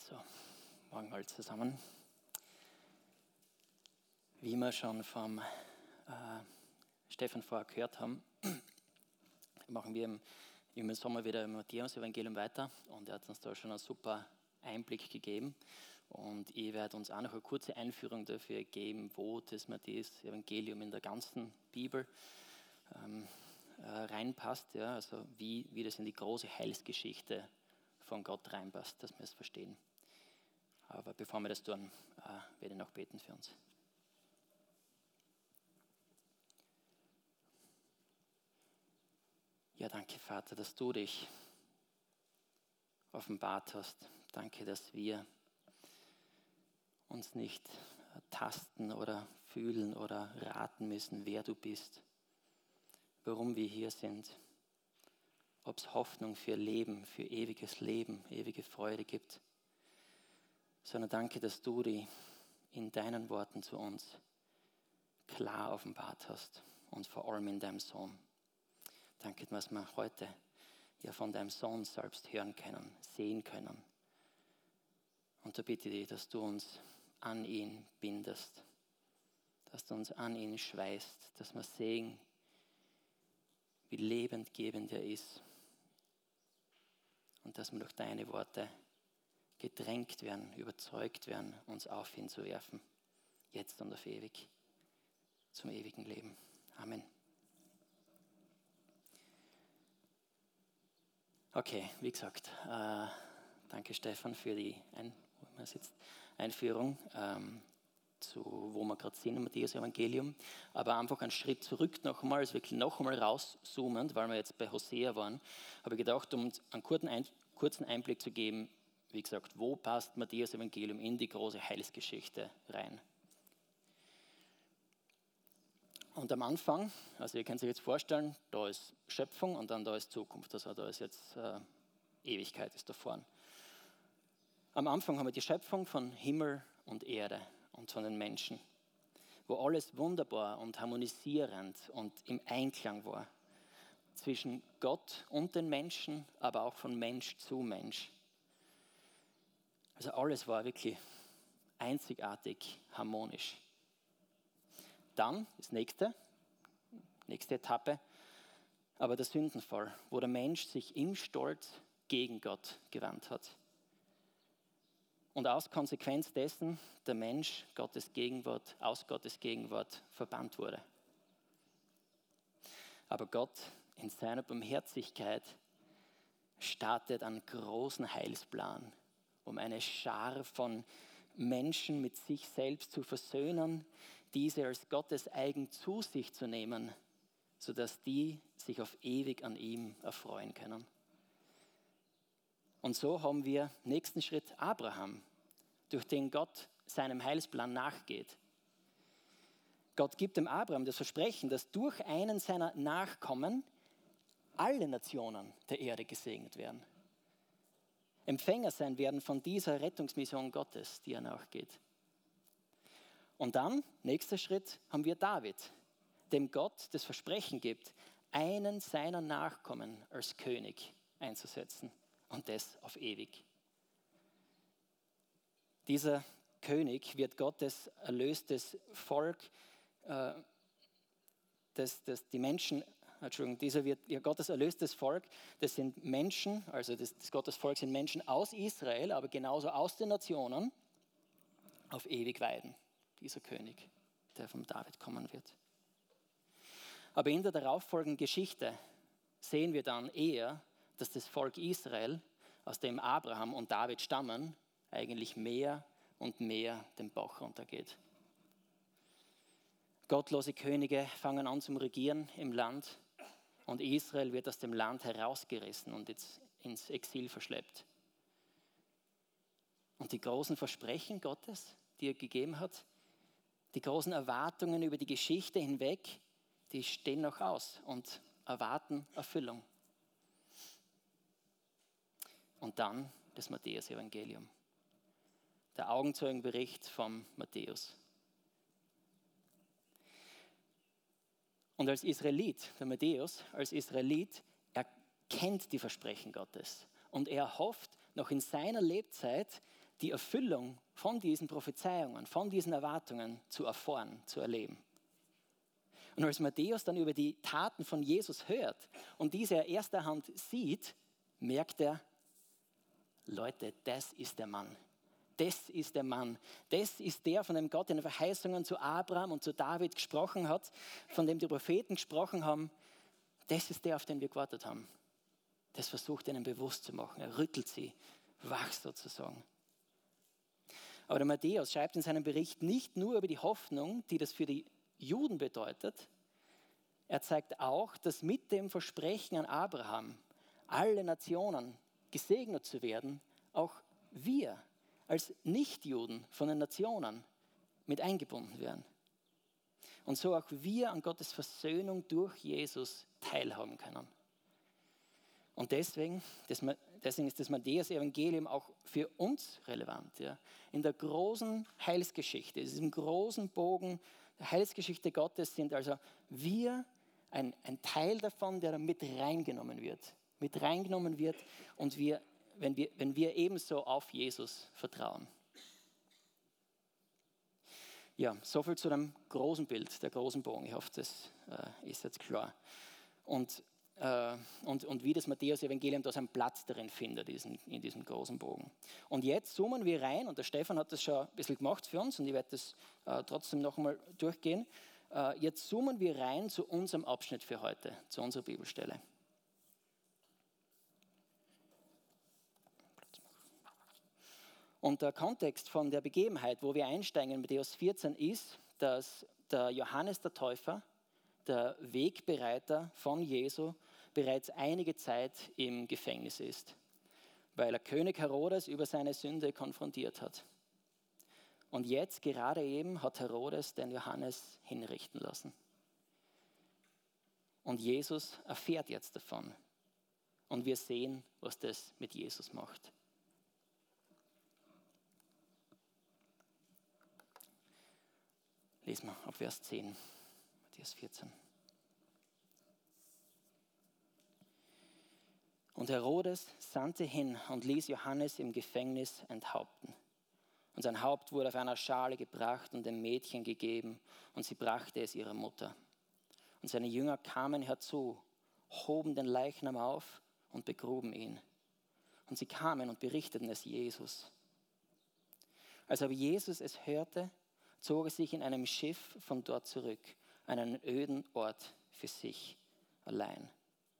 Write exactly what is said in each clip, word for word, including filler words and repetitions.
So, morgen mal zusammen. Wie wir schon vom äh, Stefan vorher gehört haben, machen wir im, im Sommer wieder im Matthäus-Evangelium weiter und er hat uns da schon einen super Einblick gegeben und ich werde uns auch noch eine kurze Einführung dafür geben, wo das Matthäus-Evangelium in der ganzen Bibel ähm, äh, reinpasst, ja, also wie, wie das in die große Heilsgeschichte von Gott reinpasst, dass wir es verstehen. Aber bevor wir das tun, äh, werde ich noch beten für uns. Ja, danke, Vater, dass du dich offenbart hast. Danke, dass wir uns nicht tasten oder fühlen oder raten müssen, wer du bist, warum wir hier sind, ob es Hoffnung für Leben, für ewiges Leben, ewige Freude gibt. Sondern danke, dass du die in deinen Worten zu uns klar offenbart hast und vor allem in deinem Sohn. Danke, dass wir heute ja von deinem Sohn selbst hören können, sehen können. Und da bitte ich dich, dass du uns an ihn bindest, dass du uns an ihn schweißt, dass wir sehen, wie lebendgebend er ist und dass wir durch deine Worte gedrängt werden, überzeugt werden, uns auf ihn zu werfen, jetzt und auf ewig, zum ewigen Leben. Amen. Okay, wie gesagt, äh, danke Stefan für die Ein- wo man sitzt, Einführung, ähm, zu wo wir gerade sind im Matthäus-Evangelium. Aber einfach einen Schritt zurück noch einmal, also wirklich noch einmal rauszoomend, weil wir jetzt bei Hosea waren, habe ich gedacht, um einen kurzen, Ein- kurzen Einblick zu geben, wie gesagt, wo passt Matthäus-Evangelium in die große Heilsgeschichte rein? Und am Anfang, also ihr könnt euch jetzt vorstellen, da ist Schöpfung und dann da ist Zukunft, also da ist jetzt äh, Ewigkeit ist da vorne. Am Anfang haben wir die Schöpfung von Himmel und Erde und von den Menschen, wo alles wunderbar und harmonisierend und im Einklang war. Zwischen Gott und den Menschen, aber auch von Mensch zu Mensch. Also alles war wirklich einzigartig harmonisch. Dann das nächste, nächste Etappe, aber der Sündenfall, wo der Mensch sich im Stolz gegen Gott gewandt hat. Und aus Konsequenz dessen der Mensch Gottes Gegenwart, aus Gottes Gegenwart verbannt wurde. Aber Gott in seiner Barmherzigkeit startet einen großen Heilsplan, um eine Schar von Menschen mit sich selbst zu versöhnen, diese als Gottes eigen zu sich zu nehmen, sodass die sich auf ewig an ihm erfreuen können. Und so haben wir nächsten Schritt Abraham, durch den Gott seinem Heilsplan nachgeht. Gott gibt dem Abraham das Versprechen, dass durch einen seiner Nachkommen alle Nationen der Erde gesegnet werden. Empfänger sein werden von dieser Rettungsmission Gottes, die er nachgeht. Und dann, nächster Schritt, haben wir David, dem Gott das Versprechen gibt, einen seiner Nachkommen als König einzusetzen und das auf ewig. Dieser König wird Gottes erlöstes Volk, äh, das, das die Menschen Entschuldigung, dieser wird ja Gottes erlöstes Volk, das sind Menschen, also das, das Gottes Volk sind Menschen aus Israel, aber genauso aus den Nationen, auf ewig weiden, dieser König, der von David kommen wird. Aber in der darauffolgenden Geschichte sehen wir dann eher, dass das Volk Israel, aus dem Abraham und David stammen, eigentlich mehr und mehr den Bach runtergeht. Gottlose Könige fangen an zum Regieren im Land. Und Israel wird aus dem Land herausgerissen und jetzt ins Exil verschleppt. Und die großen Versprechen Gottes, die er gegeben hat, die großen Erwartungen über die Geschichte hinweg, die stehen noch aus und erwarten Erfüllung. Und dann das Matthäus-Evangelium, der Augenzeugenbericht vom Matthäus. Und als Israelit, der Matthäus, als Israelit, er kennt die Versprechen Gottes. Und er hofft, noch in seiner Lebzeit die Erfüllung von diesen Prophezeiungen, von diesen Erwartungen zu erfahren, zu erleben. Und als Matthäus dann über die Taten von Jesus hört und diese er erster Hand sieht, merkt er, Leute, das ist der Mann. Das ist der Mann. Das ist der, von dem Gott in den Verheißungen zu Abraham und zu David gesprochen hat, von dem die Propheten gesprochen haben. Das ist der, auf den wir gewartet haben. Das versucht er ihnen bewusst zu machen. Er rüttelt sie wach sozusagen. Aber der Matthäus schreibt in seinem Bericht nicht nur über die Hoffnung, die das für die Juden bedeutet. Er zeigt auch, dass mit dem Versprechen an Abraham, alle Nationen gesegnet zu werden, auch wir als Nichtjuden von den Nationen mit eingebunden werden. Und so auch wir an Gottes Versöhnung durch Jesus teilhaben können. Und deswegen, deswegen ist das Matthäus-Evangelium auch für uns relevant. Ja. In der großen Heilsgeschichte, in diesem großen Bogen der Heilsgeschichte Gottes sind also wir ein, ein Teil davon, der da mit reingenommen wird. Mit reingenommen wird und wir, wenn wir, wenn wir ebenso auf Jesus vertrauen. Ja, soviel zu dem großen Bild, der großen Bogen. Ich hoffe, das äh, ist jetzt klar. Und Und, und wie das Matthäus-Evangelium da seinen Platz darin findet, diesen, in diesem großen Bogen. Und jetzt zoomen wir rein, und der Stefan hat das schon ein bisschen gemacht für uns, und ich werde das äh, trotzdem noch einmal durchgehen. Äh, jetzt zoomen wir rein zu unserem Abschnitt für heute, zu unserer Bibelstelle. Und der Kontext von der Begebenheit, wo wir einsteigen in Matthäus vierzehn, ist, dass der Johannes der Täufer, der Wegbereiter von Jesu, bereits einige Zeit im Gefängnis ist, weil er König Herodes über seine Sünde konfrontiert hat. Und jetzt gerade eben hat Herodes den Johannes hinrichten lassen. Und Jesus erfährt jetzt davon. Und wir sehen, was das mit Jesus macht. Lesen wir ab Vers zehn, Matthäus vierzehn. Und Herodes sandte hin und ließ Johannes im Gefängnis enthaupten. Und sein Haupt wurde auf einer Schale gebracht und dem Mädchen gegeben, und sie brachte es ihrer Mutter. Und seine Jünger kamen herzu, hoben den Leichnam auf und begruben ihn. Und sie kamen und berichteten es Jesus. Als aber Jesus es hörte, zog er sich in einem Schiff von dort zurück, an einen öden Ort für sich allein.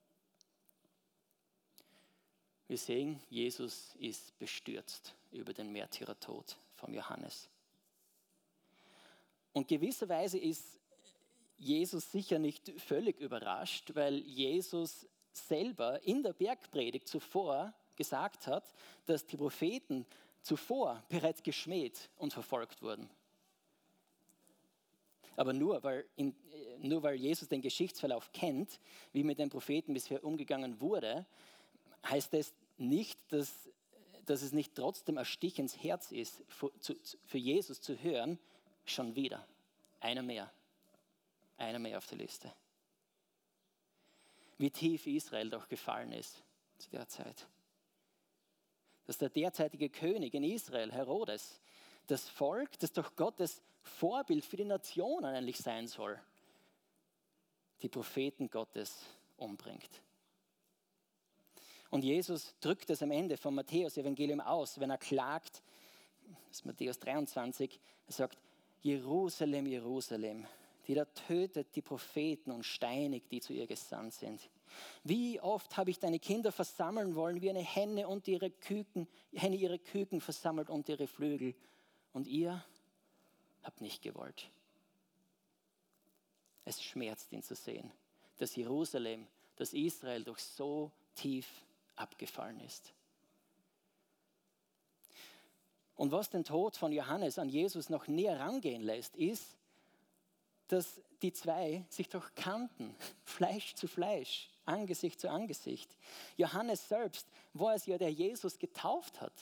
Wir sehen, Jesus ist bestürzt über den Märtyrertod von Johannes. Und gewisserweise ist Jesus sicher nicht völlig überrascht, weil Jesus selber in der Bergpredigt zuvor gesagt hat, dass die Propheten zuvor bereits geschmäht und verfolgt wurden. Aber nur weil, in, nur weil Jesus den Geschichtsverlauf kennt, wie mit den Propheten bisher umgegangen wurde, heißt es nicht, dass, dass es nicht trotzdem ein Stich ins Herz ist, für, zu, für Jesus zu hören, schon wieder. Einer mehr. Einer mehr auf der Liste. Wie tief Israel doch gefallen ist zu der Zeit. Dass der derzeitige König in Israel, Herodes, das Volk, das doch Gottes Vorbild für die Nationen eigentlich sein soll, die Propheten Gottes umbringt. Und Jesus drückt es am Ende vom Matthäus-Evangelium aus, wenn er klagt, das ist Matthäus dreiundzwanzig, er sagt, Jerusalem, Jerusalem, die da tötet die Propheten und steinigt, die zu ihr gesandt sind. Wie oft habe ich deine Kinder versammeln wollen, wie eine Henne und ihre Küken, Henne ihre Küken versammelt und ihre Flügel. Und ihr habt nicht gewollt. Es schmerzt ihn zu sehen, dass Jerusalem, dass Israel doch so tief abgefallen ist. Und was den Tod von Johannes an Jesus noch näher rangehen lässt, ist, dass die zwei sich doch kannten, Fleisch zu Fleisch, Angesicht zu Angesicht. Johannes selbst war es ja, der Jesus getauft hat.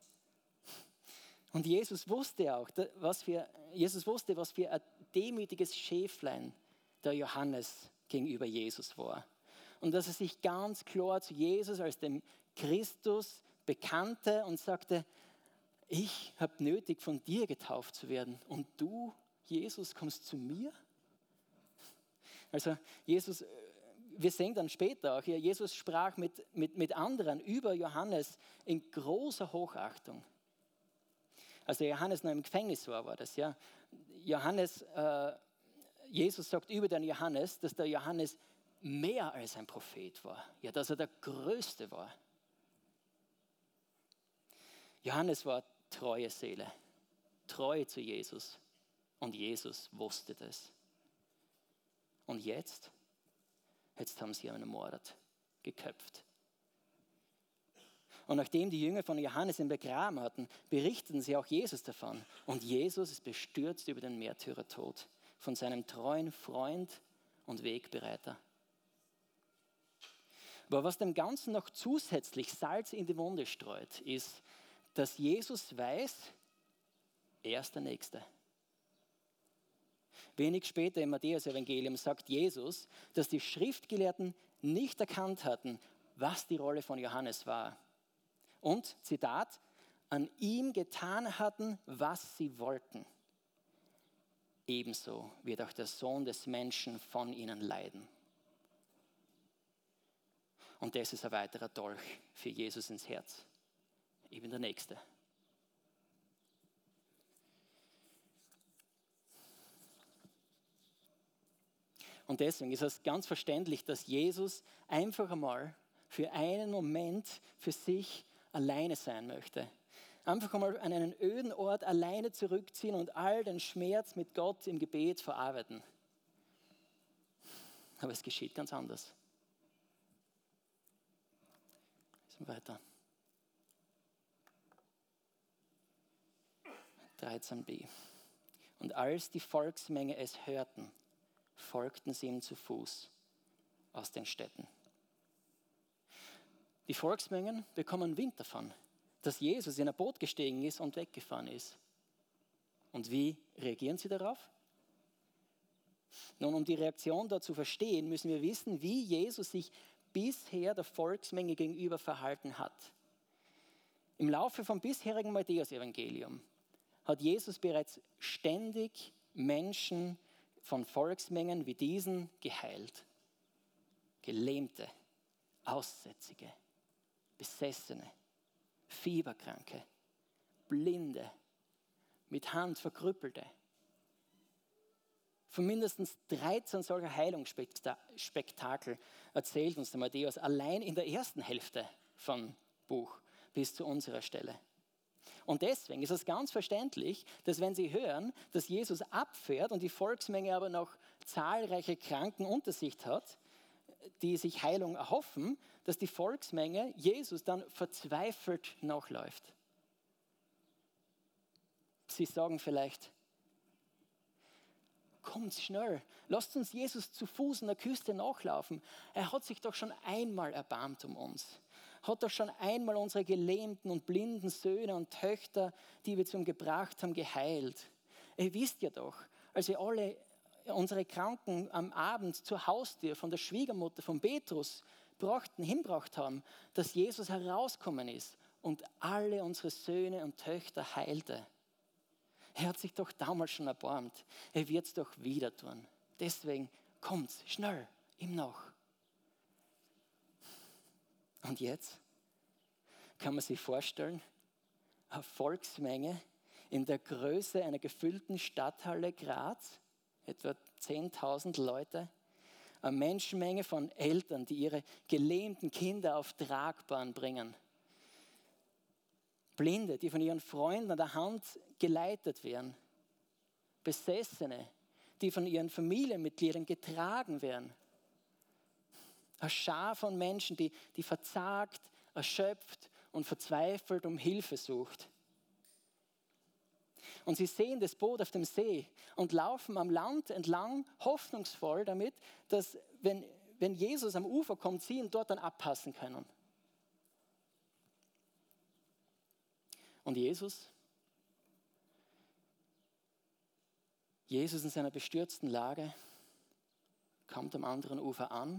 Und Jesus wusste auch, was für, Jesus wusste, was für ein demütiges Schäflein der Johannes gegenüber Jesus war. Und dass er sich ganz klar zu Jesus als dem Christus bekannte und sagte, ich habe nötig, von dir getauft zu werden und du, Jesus, kommst zu mir? Also Jesus, wir sehen dann später auch hier, Jesus sprach mit, mit, mit anderen über Johannes in großer Hochachtung. Als der Johannes noch im Gefängnis war, war das, ja. Johannes, äh, Jesus sagt über den Johannes, dass der Johannes mehr als ein Prophet war, ja, dass er der Größte war. Johannes war treue Seele, treu zu Jesus und Jesus wusste das. Und jetzt, jetzt haben sie ihn ermordet, geköpft. Und nachdem die Jünger von Johannes ihn begraben hatten, berichteten sie auch Jesus davon. Und Jesus ist bestürzt über den Märtyrertod von seinem treuen Freund und Wegbereiter. Aber was dem Ganzen noch zusätzlich Salz in die Wunde streut, ist, dass Jesus weiß, er ist der Nächste. Wenig später im Matthäus-Evangelium sagt Jesus, dass die Schriftgelehrten nicht erkannt hatten, was die Rolle von Johannes war. Und, Zitat, an ihm getan hatten, was sie wollten. Ebenso wird auch der Sohn des Menschen von ihnen leiden. Und das ist ein weiterer Dolch für Jesus ins Herz. Ich bin der Nächste. Und deswegen ist es ganz verständlich, dass Jesus einfach einmal für einen Moment für sich alleine sein möchte. Einfach einmal an einen öden Ort alleine zurückziehen und all den Schmerz mit Gott im Gebet verarbeiten. Aber es geschieht ganz anders. Weiter. dreizehn b. Und als die Volksmenge es hörten, folgten sie ihm zu Fuß aus den Städten. Die Volksmengen bekommen Wind davon, dass Jesus in ein Boot gestiegen ist und weggefahren ist. Und wie reagieren sie darauf? Nun, um die Reaktion da zu verstehen, müssen wir wissen, wie Jesus sich bisher der Volksmenge gegenüber verhalten hat. Im Laufe vom bisherigen Matthäus-Evangelium hat Jesus bereits ständig Menschen von Volksmengen wie diesen geheilt. Gelähmte, Aussätzige, Besessene, Fieberkranke, Blinde, mit Hand Verkrüppelte. Von mindestens dreizehn solcher Heilungsspektakel erzählt uns der Matthäus allein in der ersten Hälfte vom Buch bis zu unserer Stelle. Und deswegen ist es ganz verständlich, dass wenn sie hören, dass Jesus abfährt und die Volksmenge aber noch zahlreiche Kranken unter sich hat, die sich Heilung erhoffen, dass die Volksmenge Jesus dann verzweifelt nachläuft. Sie sagen vielleicht, kommt schnell, lasst uns Jesus zu Fuß an der Küste nachlaufen. Er hat sich doch schon einmal erbarmt um uns. Hat doch schon einmal unsere gelähmten und blinden Söhne und Töchter, die wir zu ihm gebracht haben, geheilt. Ihr wisst ja doch, als wir alle unsere Kranken am Abend zur Haustür von der Schwiegermutter von Petrus brachten, hinbracht haben, dass Jesus herausgekommen ist und alle unsere Söhne und Töchter heilte. Er hat sich doch damals schon erbarmt. Er wird es doch wieder tun. Deswegen kommt's schnell ihm nach. Und jetzt kann man sich vorstellen, eine Volksmenge in der Größe einer gefüllten Stadthalle Graz, etwa zehntausend Leute, eine Menschenmenge von Eltern, die ihre gelähmten Kinder auf Tragbahn bringen. Blinde, die von ihren Freunden an der Hand geleitet werden. Besessene, die von ihren Familienmitgliedern getragen werden. Eine Schar von Menschen, die, die verzagt, erschöpft und verzweifelt um Hilfe sucht. Und sie sehen das Boot auf dem See und laufen am Land entlang hoffnungsvoll damit, dass wenn, wenn Jesus am Ufer kommt, sie ihn dort dann abpassen können. Und Jesus? Jesus in seiner bestürzten Lage kommt am anderen Ufer an,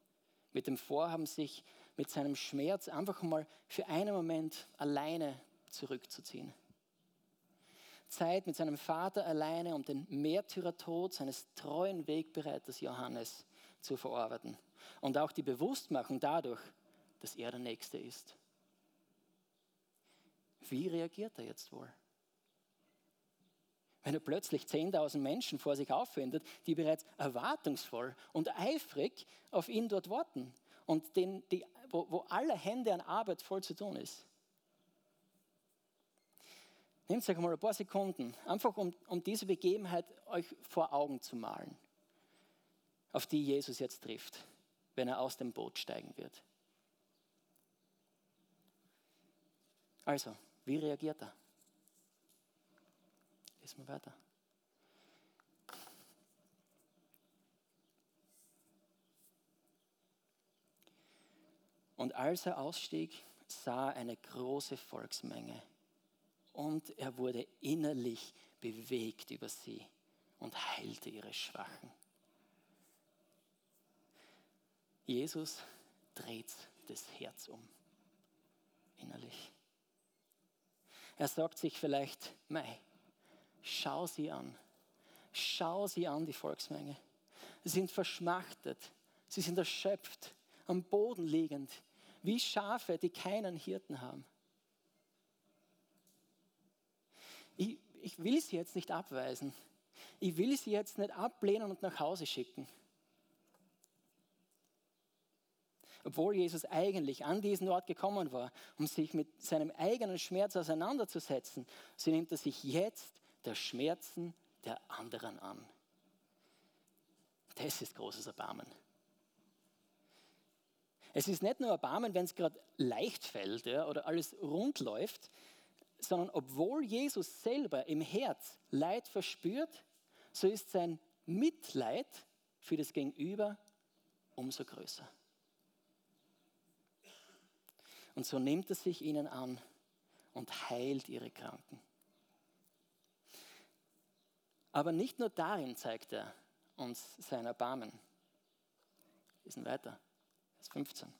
mit dem Vorhaben, sich mit seinem Schmerz einfach mal für einen Moment alleine zurückzuziehen. Zeit mit seinem Vater alleine, um den Märtyrertod seines treuen Wegbereiters Johannes zu verarbeiten. Und auch die Bewusstmachung dadurch, dass er der Nächste ist. Wie reagiert er jetzt wohl? Wenn er plötzlich zehntausend Menschen vor sich auffindet, die bereits erwartungsvoll und eifrig auf ihn dort warten und den, die, wo, wo alle Hände an Arbeit voll zu tun ist. Nehmt euch mal ein paar Sekunden, einfach um, um diese Begebenheit euch vor Augen zu malen, auf die Jesus jetzt trifft, wenn er aus dem Boot steigen wird. Also, wie reagiert er? Lesen wir weiter. Und als er ausstieg, sah er eine große Volksmenge. Und er wurde innerlich bewegt über sie und heilte ihre Schwachen. Jesus dreht das Herz um, innerlich. Er sagt sich vielleicht, mei, schau sie an, schau sie an, die Volksmenge. Sie sind verschmachtet, sie sind erschöpft, am Boden liegend, wie Schafe, die keinen Hirten haben. Ich, ich will sie jetzt nicht abweisen. Ich will sie jetzt nicht ablehnen und nach Hause schicken. Obwohl Jesus eigentlich an diesen Ort gekommen war, um sich mit seinem eigenen Schmerz auseinanderzusetzen, so nimmt er sich jetzt der Schmerzen der anderen an. Das ist großes Erbarmen. Es ist nicht nur Erbarmen, wenn es gerade leicht fällt, ja, oder alles rund läuft, sondern obwohl Jesus selber im Herz Leid verspürt, so ist sein Mitleid für das Gegenüber umso größer. Und so nimmt er sich ihnen an und heilt ihre Kranken. Aber nicht nur darin zeigt er uns sein Erbarmen. Wir lesen weiter, Vers fünfzehn.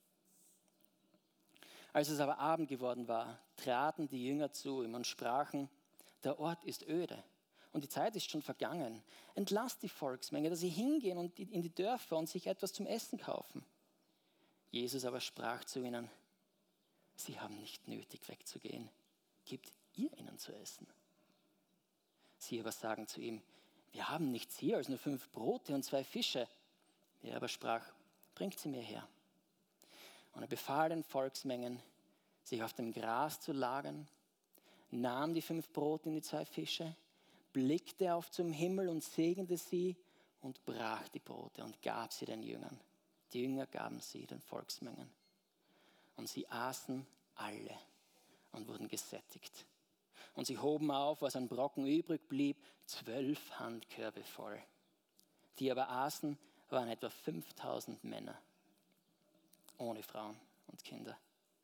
Als es aber Abend geworden war, traten die Jünger zu ihm und sprachen, der Ort ist öde und die Zeit ist schon vergangen. Entlasst die Volksmenge, dass sie hingehen und in die Dörfer und sich etwas zum Essen kaufen. Jesus aber sprach zu ihnen, sie haben nicht nötig wegzugehen, gebt ihr ihnen zu essen. Sie aber sagen zu ihm, wir haben nichts hier als nur fünf Brote und zwei Fische. Er aber sprach, bringt sie mir her. Und er befahl den Volksmengen, sich auf dem Gras zu lagern, nahm die fünf Brote und die zwei Fische, blickte auf zum Himmel und segnete sie und brach die Brote und gab sie den Jüngern. Die Jünger gaben sie den Volksmengen. Und sie aßen alle und wurden gesättigt. Und sie hoben auf, was an Brocken übrig blieb, zwölf Handkörbe voll. Die aber aßen, waren etwa fünftausend Männer, ohne Frauen und Kinder.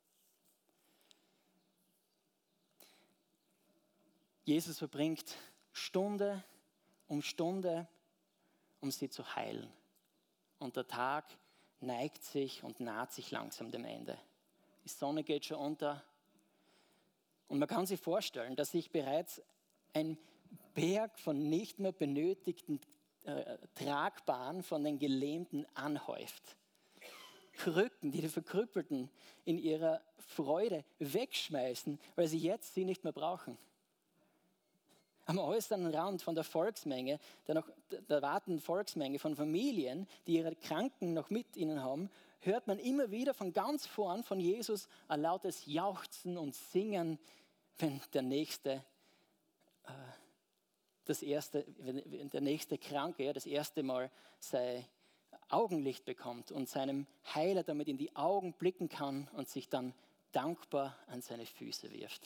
Jesus verbringt Stunde um Stunde, um sie zu heilen. Und der Tag neigt sich und naht sich langsam dem Ende. Die Sonne geht schon unter. Und man kann sich vorstellen, dass sich bereits ein Berg von nicht mehr benötigten äh, Tragbaren von den Gelähmten anhäuft. Krücken, die die Verkrüppelten in ihrer Freude wegschmeißen, weil sie jetzt sie nicht mehr brauchen. Am äußeren Rand von der Volksmenge, der, noch, der wartenden Volksmenge von Familien, die ihre Kranken noch mit ihnen haben, hört man immer wieder von ganz vorn von Jesus ein lautes Jauchzen und Singen, wenn der nächste, äh, das erste, wenn der nächste Kranke ja, das erste Mal sein Augenlicht bekommt und seinem Heiler damit in die Augen blicken kann und sich dann dankbar an seine Füße wirft.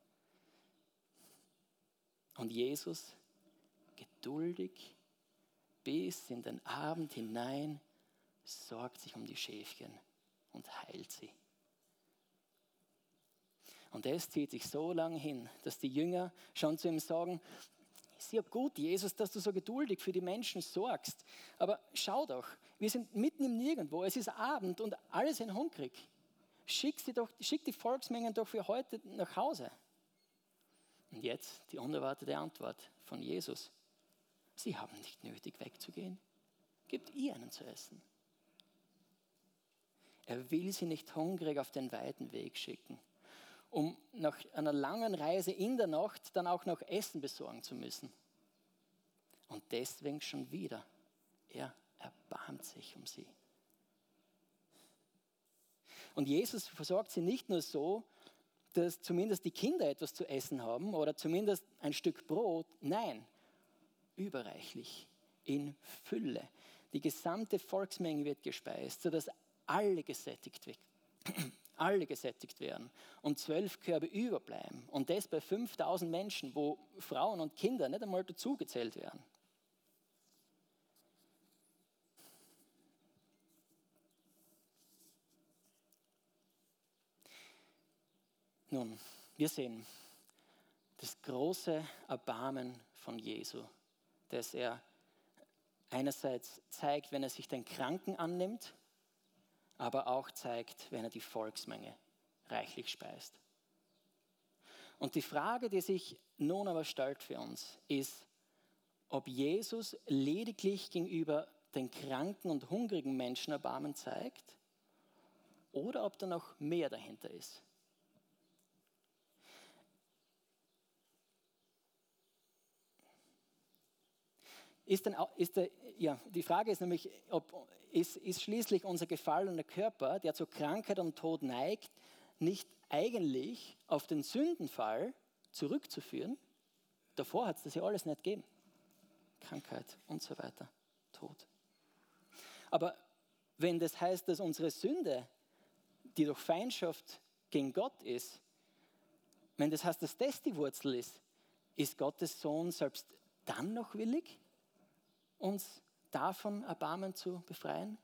Und Jesus, geduldig bis in den Abend hinein, sorgt sich um die Schäfchen und heilt sie. Und das zieht sich so lange hin, dass die Jünger schon zu ihm sagen, ist ja gut, Jesus, dass du so geduldig für die Menschen sorgst. Aber schau doch, wir sind mitten im Nirgendwo, es ist Abend und alle sind hungrig. Schick, sie doch, schick die Volksmengen doch für heute nach Hause. Und jetzt die unerwartete Antwort von Jesus. Sie haben nicht nötig wegzugehen. Gebt ihr ihnen zu essen. Er will sie nicht hungrig auf den weiten Weg schicken, um nach einer langen Reise in der Nacht dann auch noch Essen besorgen zu müssen. Und deswegen schon wieder, er erbarmt sich um sie. Und Jesus versorgt sie nicht nur so, dass zumindest die Kinder etwas zu essen haben oder zumindest ein Stück Brot. Nein, überreichlich, in Fülle. Die gesamte Volksmenge wird gespeist, sodass alle gesättigt werden. Alle gesättigt werden und zwölf Körbe überbleiben. Und das bei fünftausend Menschen, wo Frauen und Kinder nicht einmal dazugezählt werden. Nun, wir sehen das große Erbarmen von Jesu, das er einerseits zeigt, wenn er sich den Kranken annimmt, aber auch zeigt, wenn er die Volksmenge reichlich speist. Und die Frage, die sich nun aber stellt für uns, ist, ob Jesus lediglich gegenüber den kranken und hungrigen Menschen Erbarmen zeigt oder ob da noch mehr dahinter ist. Ist denn, ist der, ja, die Frage ist nämlich, ob, ist, ist schließlich unser gefallener Körper, der zur Krankheit und Tod neigt, nicht eigentlich auf den Sündenfall zurückzuführen? Davor hat es das ja alles nicht gegeben. Krankheit und so weiter, Tod. Aber wenn das heißt, dass unsere Sünde, die durch Feindschaft gegen Gott ist, wenn das heißt, dass das die Wurzel ist, ist Gottes Sohn selbst dann noch willig, uns davon Erbarmen zu befreien?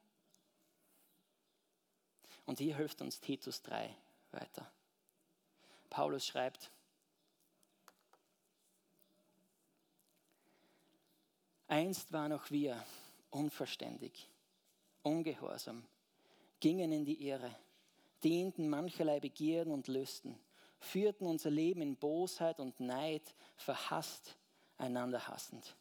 Und hier hilft uns Titus drei weiter. Paulus schreibt, einst waren auch wir unverständig, ungehorsam, gingen in die Irre, dienten mancherlei Begierden und Lüsten, führten unser Leben in Bosheit und Neid, verhasst, einander hassend.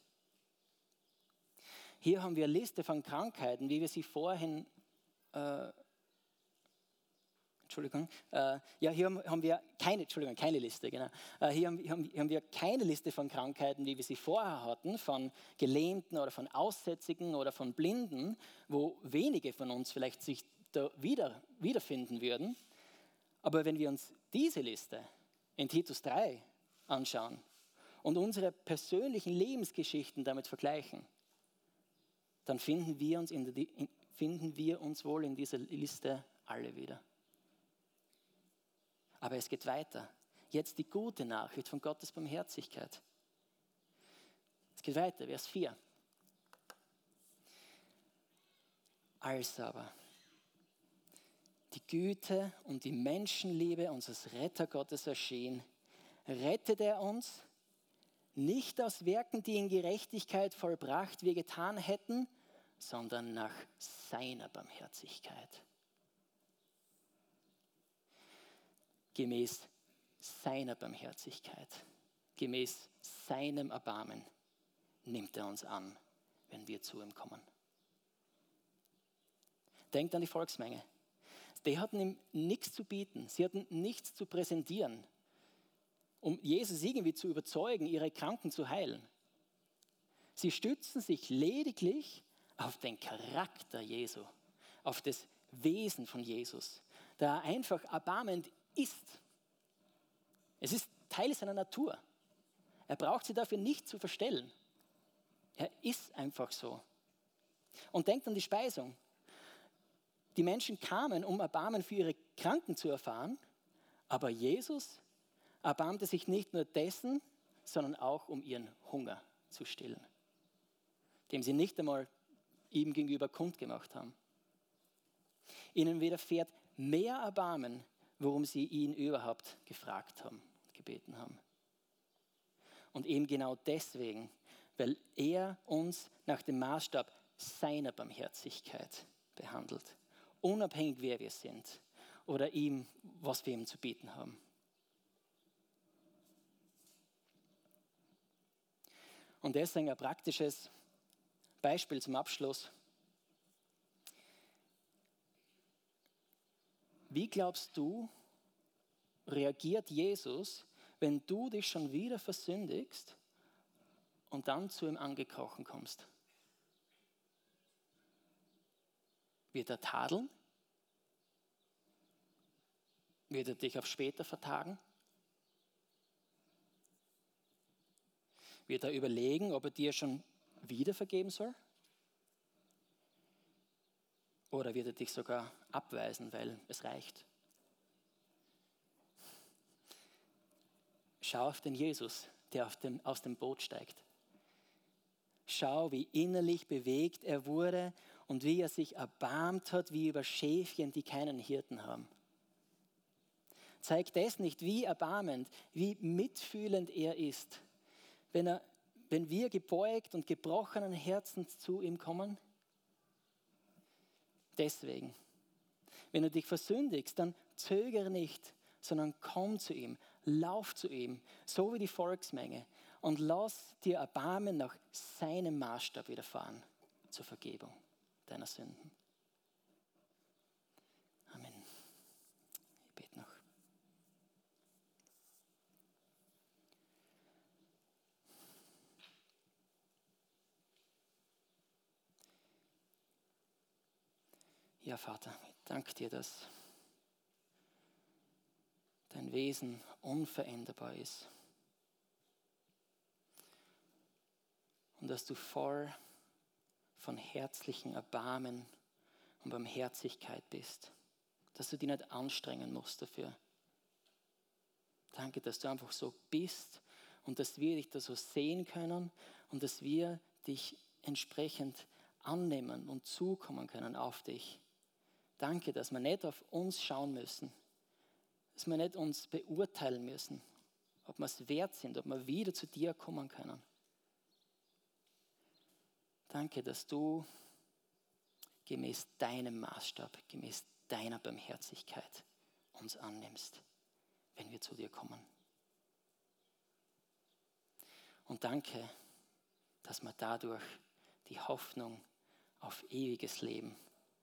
Hier haben wir eine Liste von Krankheiten, wie wir sie vorhin, äh, Entschuldigung, äh, ja, hier haben wir keine, Entschuldigung, keine Liste, genau. Äh, hier, haben, hier haben wir keine Liste von Krankheiten, wie wir sie vorher hatten, von Gelähmten oder von Aussätzigen oder von Blinden, wo wenige von uns vielleicht sich da wieder, wiederfinden würden. Aber wenn wir uns diese Liste in Titus drei anschauen und unsere persönlichen Lebensgeschichten damit vergleichen, dann finden wir uns, in der, in, finden wir uns wohl in dieser Liste alle wieder. Aber es geht weiter. Jetzt die gute Nachricht von Gottes Barmherzigkeit. Es geht weiter, Vers vier. Als aber die Güte und die Menschenliebe unseres Rettergottes erschien, rettete er uns nicht aus Werken, die in Gerechtigkeit vollbracht wir getan hätten, sondern nach seiner Barmherzigkeit. Gemäß seiner Barmherzigkeit, gemäß seinem Erbarmen nimmt er uns an, wenn wir zu ihm kommen. Denkt an die Volksmenge. Die hatten ihm nichts zu bieten, sie hatten nichts zu präsentieren, um Jesus irgendwie zu überzeugen, ihre Kranken zu heilen. Sie stützen sich lediglich auf den Charakter Jesu, auf das Wesen von Jesus, der einfach erbarmend ist. Es ist Teil seiner Natur. Er braucht sie dafür nicht zu verstellen. Er ist einfach so. Und denkt an die Speisung. Die Menschen kamen, um Erbarmen für ihre Kranken zu erfahren, aber Jesus erbarmte sich nicht nur dessen, sondern auch um ihren Hunger zu stillen, dem sie nicht einmal ihm gegenüber kundgemacht haben. Ihnen widerfährt mehr Erbarmen, worum sie ihn überhaupt gefragt haben, gebeten haben. Und eben genau deswegen, weil er uns nach dem Maßstab seiner Barmherzigkeit behandelt, unabhängig wer wir sind, oder ihm, was wir ihm zu bieten haben. Und deswegen ein praktisches Beispiel zum Abschluss. Wie glaubst du, reagiert Jesus, wenn du dich schon wieder versündigst und dann zu ihm angekrochen kommst? Wird er tadeln? Wird er dich auf später vertagen? Wird er überlegen, ob er dir schon wieder vergeben soll? Oder wird er dich sogar abweisen, weil es reicht? Schau auf den Jesus, der auf dem, aus dem Boot steigt. Schau, wie innerlich bewegt er wurde und wie er sich erbarmt hat, wie über Schäfchen, die keinen Hirten haben. Zeigt das nicht, wie erbarmend, wie mitfühlend er ist, wenn, er, wenn wir gebeugt und gebrochenen Herzens zu ihm kommen? Deswegen, wenn du dich versündigst, dann zögere nicht, sondern komm zu ihm, lauf zu ihm, so wie die Volksmenge, und lass dir Erbarmen nach seinem Maßstab widerfahren zur Vergebung deiner Sünden. Amen. Ich bete noch. Ja, Vater, ich danke dir, dass dein Wesen unveränderbar ist. Und dass du voll von herzlichem Erbarmen und Barmherzigkeit bist. Dass du dich nicht anstrengen musst dafür. Danke, dass du einfach so bist und dass wir dich da so sehen können und dass wir dich entsprechend annehmen und zukommen können auf dich. Danke, dass wir nicht auf uns schauen müssen, dass wir nicht uns beurteilen müssen, ob wir es wert sind, ob wir wieder zu dir kommen können. Danke, dass du gemäß deinem Maßstab, gemäß deiner Barmherzigkeit uns annimmst, wenn wir zu dir kommen. Und danke, dass wir dadurch die Hoffnung auf ewiges Leben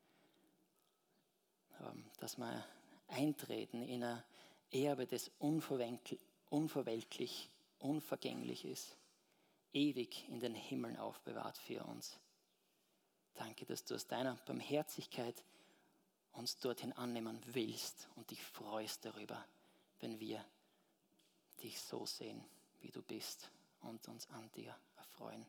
haben, dass wir eintreten in ein Erbe, das unverwelklich, unvergänglich ist, ewig in den Himmeln aufbewahrt für uns. Danke, dass du aus deiner Barmherzigkeit uns dorthin annehmen willst und dich freust darüber, wenn wir dich so sehen, wie du bist und uns an dir erfreuen.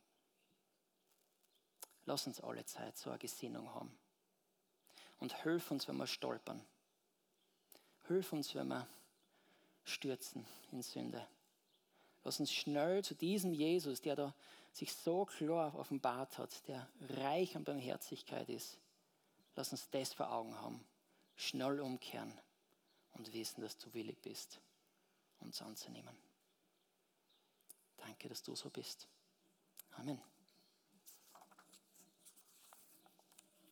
Lass uns alle Zeit so eine Gesinnung haben und hilf uns, wenn wir stolpern. Hilf uns, wenn wir stürzen in Sünde. Lass uns schnell zu diesem Jesus, der da sich so klar offenbart hat, der reich an Barmherzigkeit ist. Lass uns das vor Augen haben. Schnell umkehren und wissen, dass du willig bist, uns anzunehmen. Danke, dass du so bist. Amen.